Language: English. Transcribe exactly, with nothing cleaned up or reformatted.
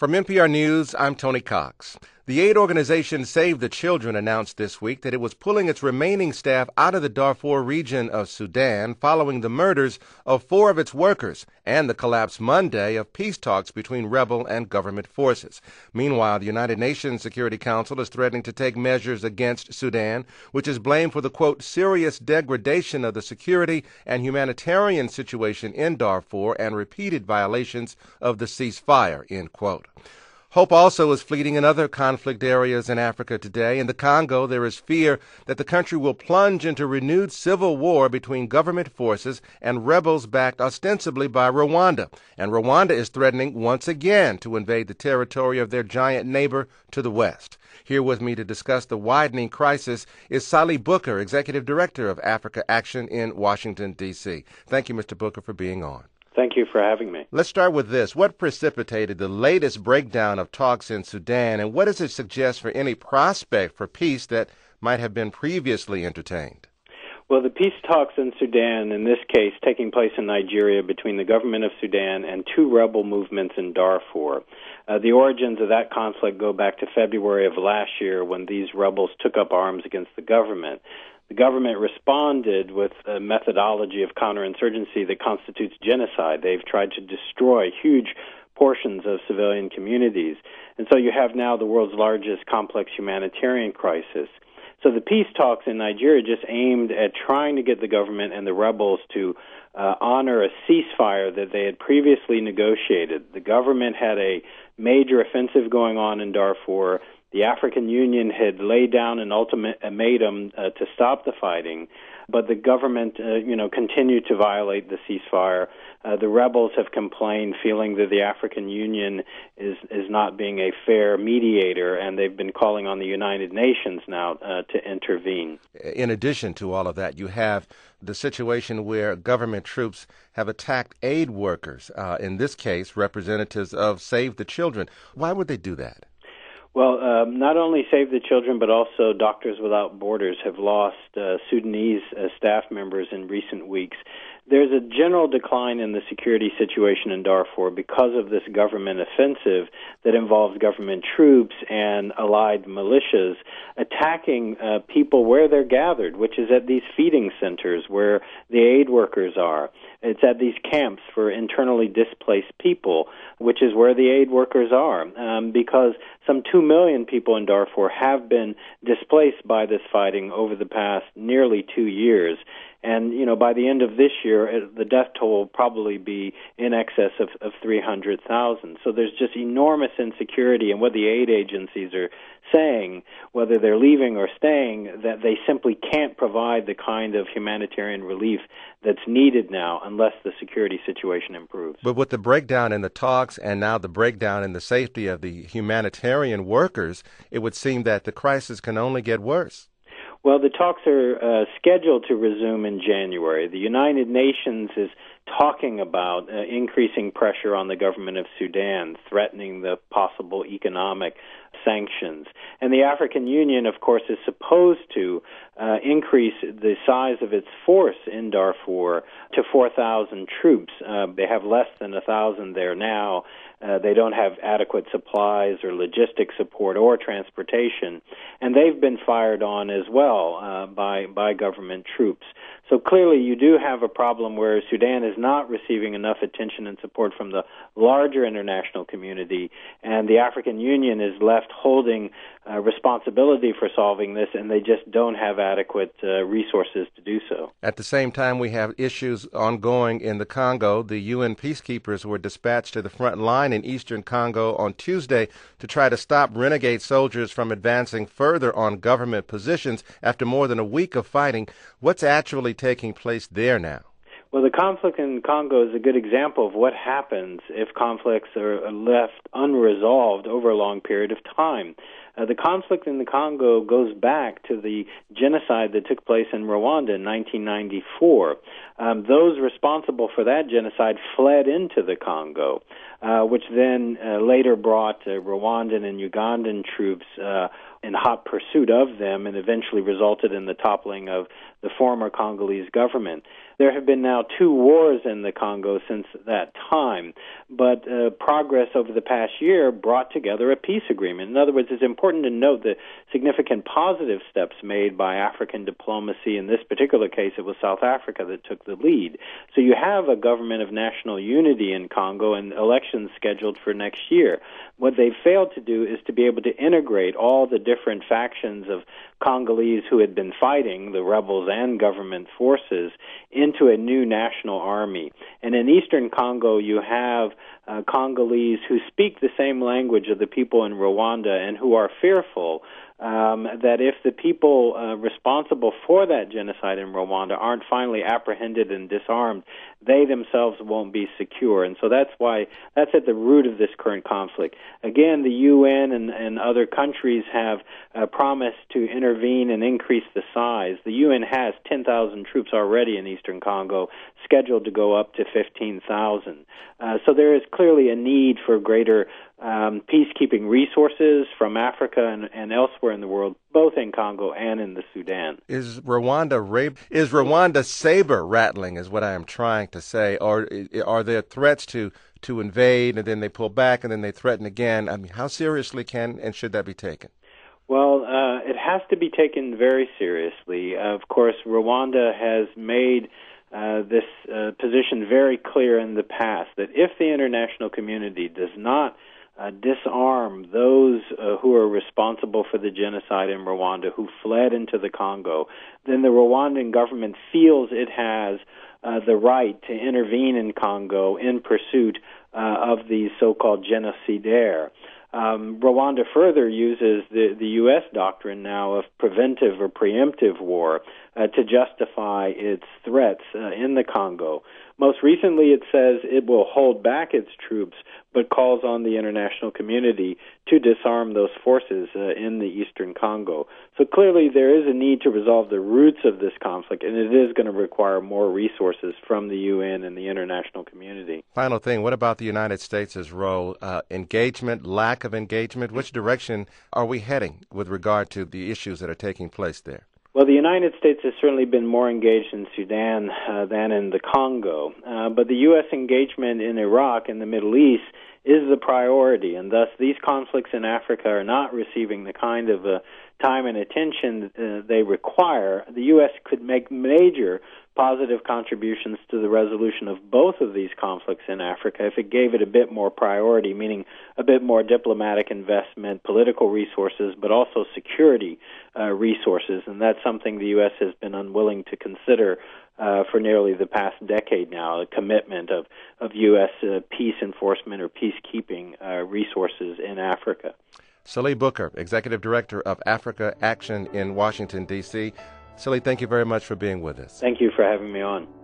From N P R News, I'm Tony Cox. The aid organization Save the Children announced this week that it was pulling its remaining staff out of the Darfur region of Sudan following the murders of four of its workers and the collapse Monday of peace talks between rebel and government forces. Meanwhile, the United Nations Security Council is threatening to take measures against Sudan, which is blamed for the, quote, serious degradation of the security and humanitarian situation in Darfur and repeated violations of the ceasefire, end quote. Hope also is fleeting in other conflict areas in Africa today. In the Congo, there is fear that the country will plunge into renewed civil war between government forces and rebels backed ostensibly by Rwanda. And Rwanda is threatening once again to invade the territory of their giant neighbor to the west. Here with me to discuss the widening crisis is Sally Booker, Executive Director of Africa Action in Washington, D C Thank you, Mister Booker, for being on. Thank you for having me. Let's start with this. What precipitated the latest breakdown of talks in Sudan, and what does it suggest for any prospect for peace that might have been previously entertained? Well, the peace talks in Sudan, in this case taking place in Nigeria between the government of Sudan and two rebel movements in Darfur. Uh, the origins of that conflict go back to February of last year when these rebels took up arms against the government. The government responded with a methodology of counterinsurgency that constitutes genocide. They've tried to destroy huge portions of civilian communities. And so you have now the world's largest complex humanitarian crisis. So the peace talks in Nigeria just aimed at trying to get the government and the rebels to uh, honor a ceasefire that they had previously negotiated. The government had a major offensive going on in Darfur. The African Union had laid down an ultimatum uh, to stop the fighting, but the government, uh, you know, continued to violate the ceasefire. Uh, the rebels have complained, feeling that the African Union is is not being a fair mediator, and they've been calling on the United Nations now uh, to intervene. In addition to all of that, you have the situation where government troops have attacked aid workers, uh, in this case, representatives of Save the Children. Why would they do that? Well, um, not only Save the Children, but also Doctors Without Borders have lost uh, Sudanese uh, staff members in recent weeks. There's a general decline in the security situation in Darfur because of this government offensive that involves government troops and allied militias attacking uh, people where they're gathered, which is at these feeding centers where the aid workers are. It's at these camps for internally displaced people, which is where the aid workers are, um, because some two million people in Darfur have been displaced by this fighting over the past nearly two years. And, you know, by the end of this year, the death toll will probably be in excess of, of three hundred thousand. So there's just enormous insecurity, and what the aid agencies are saying, whether they're leaving or staying, that they simply can't provide the kind of humanitarian relief that's needed now unless the security situation improves. But with the breakdown in the talks and now the breakdown in the safety of the humanitarian workers, it would seem that the crisis can only get worse. Well, the talks are uh, scheduled to resume in January. The United Nations is talking about uh, increasing pressure on the government of Sudan, threatening the possible economic sanctions. And the African Union, of course, is supposed to uh, increase the size of its force in Darfur to four thousand troops. Uh, they have less than one thousand there now. Uh, they don't have adequate supplies or logistic support or transportation, and they've been fired on as well uh, by by government troops. So clearly you do have a problem where Sudan is not receiving enough attention and support from the larger international community, and the African Union is left holding uh, responsibility for solving this, and they just don't have adequate uh, resources to do so. At the same time, we have issues ongoing in the Congo. The U N peacekeepers were dispatched to the front line in eastern Congo on Tuesday to try to stop renegade soldiers from advancing further on government positions after more than a week of fighting. What's actually taking place there now? Well, the conflict in Congo is a good example of what happens if conflicts are left unresolved over a long period of time. Uh, the conflict in the Congo goes back to the genocide that took place in Rwanda in nineteen ninety-four. Um, those responsible for that genocide fled into the Congo, uh, which then uh, later brought uh, Rwandan and Ugandan troops uh, in hot pursuit of them, and eventually resulted in the toppling of the former Congolese government. There have been now two wars in the Congo since that time, but uh, progress over the past year brought together a peace agreement. In other words, it's important to note the significant positive steps made by African diplomacy. In this particular case, it was South Africa that took the lead. So you have a government of national unity in Congo and elections scheduled for next year. What they've failed to do is to be able to integrate all the different factions of Congolese who had been fighting, the rebels and government forces, into a new national army. And in eastern Congo, you have uh, Congolese who speak the same language of the people in Rwanda and who are fearful um, that if the people uh, responsible for that genocide in Rwanda aren't finally apprehended and disarmed, they themselves won't be secure. And so that's why that's at the root of this current conflict. Again, the U N and, and other countries have uh, promised to intervene and increase the size. The U N has ten thousand troops already in eastern Congo, scheduled to go up to fifteen thousand. Uh, so there is clearly a need for greater um, peacekeeping resources from Africa and, and elsewhere in the world, both in Congo and in the Sudan. Is Rwanda ra- is Rwanda saber rattling, is what I am trying to say, or are there threats to to invade and then they pull back and then they threaten again? I mean, how seriously can and should that be taken? Well, uh, it has to be taken very seriously. Uh, of course, Rwanda has made uh, this uh, position very clear in the past, that if the international community does not uh, disarm those uh, who are responsible for the genocide in Rwanda, who fled into the Congo, then the Rwandan government feels it has uh, the right to intervene in Congo in pursuit uh, of these so-called genocidaires. Um, Rwanda further uses the, the U S doctrine now of preventive or preemptive war uh, to justify its threats uh, in the Congo. Most recently, it says it will hold back its troops, but calls on the international community to disarm those forces uh, in the eastern Congo. So clearly, there is a need to resolve the roots of this conflict, and it is going to require more resources from the U N and the international community. Final thing, what about the United States' role? Uh, engagement, lack of engagement? Which direction are we heading with regard to the issues that are taking place there? Well, the United States has certainly been more engaged in Sudan uh, than in the Congo, uh, but the U S engagement in Iraq and the Middle East is the priority, and thus these conflicts in Africa are not receiving the kind of uh, time and attention uh, they require. The U S could make major positive contributions to the resolution of both of these conflicts in Africa if it gave it a bit more priority, meaning a bit more diplomatic investment, political resources, but also security uh, resources. And that's something the U S has been unwilling to consider uh, for nearly the past decade now, a commitment of, of U S uh, peace enforcement or peacekeeping uh, resources in Africa. Sali Booker, Executive Director of Africa Action in Washington, D C Sali, thank you very much for being with us. Thank you for having me on.